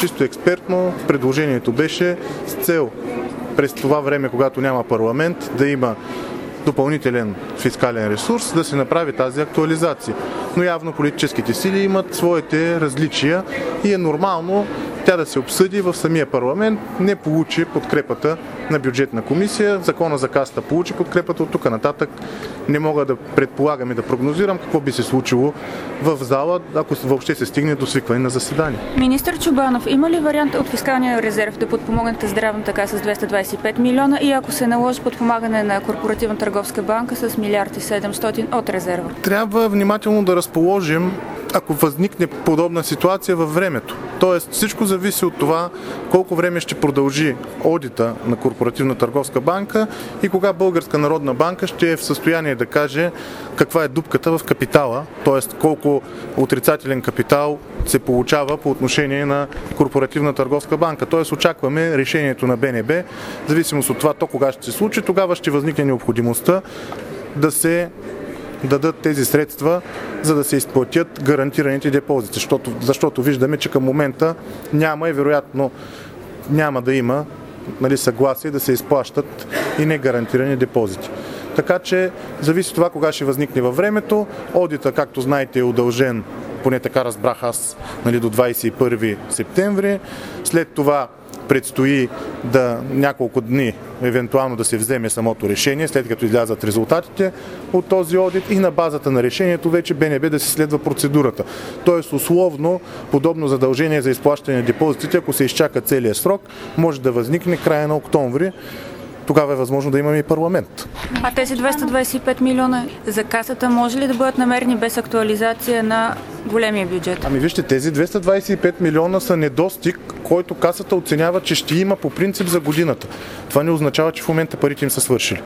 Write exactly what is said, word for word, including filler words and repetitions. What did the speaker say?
чисто експертно предложението беше с цел през това време, когато няма парламент, да има допълнителен фискален ресурс, да се направи тази актуализация. Но явно политическите сили имат своите различия и е нормално тя да се обсъди в самия парламент. Не получи подкрепата на бюджетна комисия. Закона за касата получи подкрепата. От тук нататък не мога да предполагам и да прогнозирам какво би се случило в зала, ако въобще се стигне до свикване на заседание. Министър Чобанов, има ли вариант от фискалния резерв да подпомогнете здравната каса с двеста двадесет и пет милиона и ако се наложи подпомагане на Корпоративна търговска банка с милиард и седемстотин от резерва? Трябва внимателно да разположим, ако възникне подобна ситуация във времето. Тоест всичко зависи от това колко време ще продължи одита на Корпоративна търговска банка и кога Българска народна банка ще е в състояние да каже каква е дупката в капитала, т.е. колко отрицателен капитал се получава по отношение на Корпоративна търговска банка. Т.е. очакваме решението на Б Н Б, в зависимост от това то кога ще се случи, тогава ще възникне необходимостта да се дадат тези средства, за да се изплатят гарантираните депозити, защото, защото виждаме, че към момента няма и вероятно няма да има, нали, съгласие да се изплащат и негарантирани депозити. Така че зависи от това кога ще възникне във времето. Одита, както знаете, е удължен, поне така разбрах аз, нали, до двадесет и първи септември. След това предстои да няколко дни евентуално да се вземе самото решение, след като излязат резултатите от този одит и на базата на решението вече Б Н Б да се следва процедурата. Тоест условно подобно задължение за изплащане на депозитите, ако се изчака целият срок, може да възникне края на октомври. Тогава е възможно да имаме и парламент. А тези двеста двадесет и пет милиона за касата може ли да бъдат намерени без актуализация на големия бюджет? Ами вижте, тези двеста двадесет и пет милиона са недостиг, който касата оценява, че ще има по принцип за годината. Това не означава, че в момента парите им са свършили.